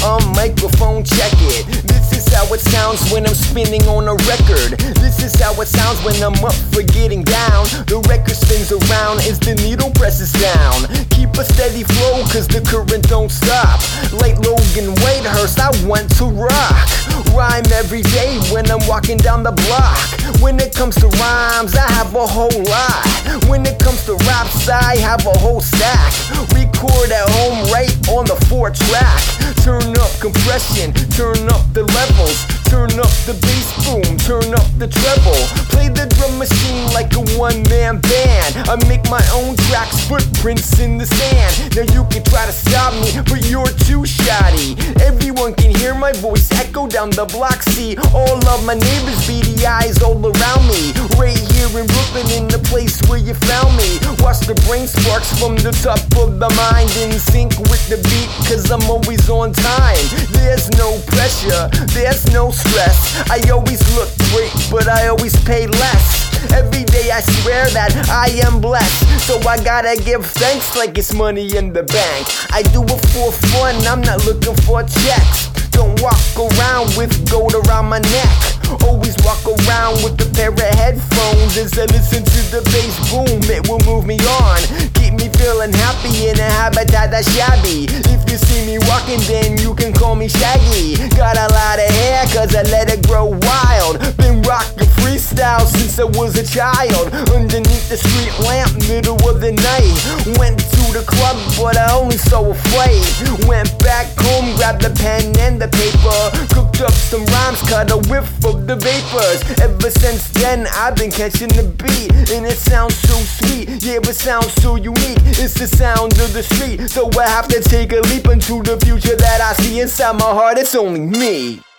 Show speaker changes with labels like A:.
A: Microphone, check it. This is how it sounds when I'm spinning on a record. This is how it sounds when I'm up for getting down. The record spins around as the needle presses down. Keep a steady flow cause the current don't stop. Like Logan Whitehurst, I want to rock. Rhyme every day when I'm walking down the block. When it comes to rhymes, I have a whole lot. When it comes to raps, I have a whole stack. Record at home right on the 4-track. Turn up compression, turn up the levels. Turn up the bass boom, turn up the treble. Play the drum machine like a one-man band. I make my own tracks, footprints in the sand. Now you can try to stop me, but you're too shoddy. Everyone can hear my voice echo down the block. See all of my neighbors, beady eyes all around me. Right here in Brooklyn, in the place where you found me. Watch the brain sparks from the top of the mind. In sync with the beat, cause I'm always on time. There's no pressure, there's no stress. I always look great, but I always pay less. Every day I swear that I am blessed, so I gotta give thanks like it's money in the bank. I do it for fun, I'm not looking for checks. Don't walk around with gold around my neck. Always walk around with a pair of headphones as I listen to the bass boom, it will move me on. Keep me feeling happy in a habitat that's shabby. If you see me walking, then you can call me Shaggy. Got a lot of hair cause I let it grow wild. Been rocking freestyle since I was a child. Underneath the street lamp, middle of the night. Went to the club but I only saw a fight. Went back home, grabbed the pen and the paper. Cooked up some rhymes, cut a whiff of the vapors. Ever since then I've been catching the beat, and it sounds so sweet, yeah it sounds so unique. It's the sound of the street, so I have to take a leap into the future that I see inside my heart. It's only me.